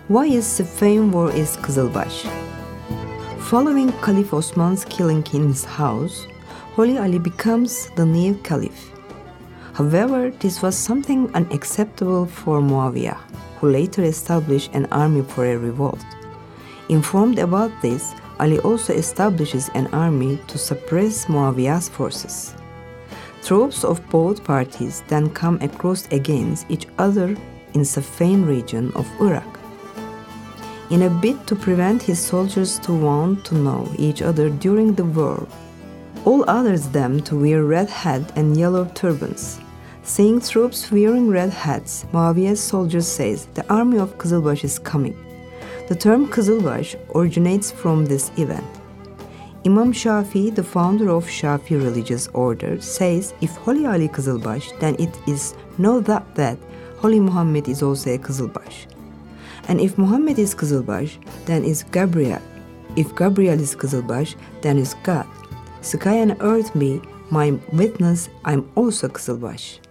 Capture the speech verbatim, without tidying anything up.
Why is Siffin war is Kızılbaş? Following Caliph Osman's killing in his house, Holy Ali becomes the new caliph. However, this was something unacceptable for Muawiyah, who later established an army for a revolt. Informed about this, Ali also establishes an army to suppress Muawiyah's forces. Troops of both parties then come across against each other in Siffin region of Iraq. In a bid to prevent his soldiers to want to know each other during the war, all orders them to wear red hat and yellow turbans. Seeing troops wearing red hats, Muawiyah's soldiers says the army of Kızılbaş is coming. The term Kızılbaş originates from this event. Imam Shafi, the founder of Shafi religious order, says if Holy Ali Kızılbaş, then it is no doubt that Holy Muhammad is also a Kızılbaş. And if Muhammad is Kızılbaş, then is Gabriel. If Gabriel is Kızılbaş, then is God. Sky and earth be my witness, I'm also Kızılbaş.